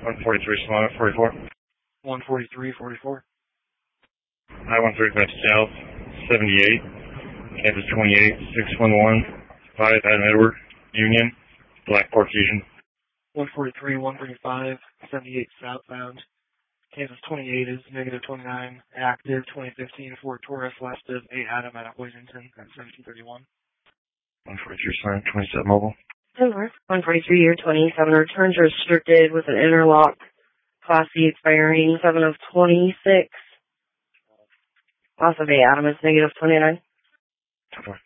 143, Solana 44. 143-44. I-135 South, 78, Kansas 28, 611, 5 Adam Edward, Union, Blackport Fusion. 143-135, 78 southbound. Kansas 28 is negative 29, active 2015 Ford Taurus, left of 8 Adam at Hoisington at 1731. 143, Solana 27 Mobile. North, 143 year 27, returns restricted with an interlock, Class C expiring 7 of 26. Loss of 8 Adam is negative 29.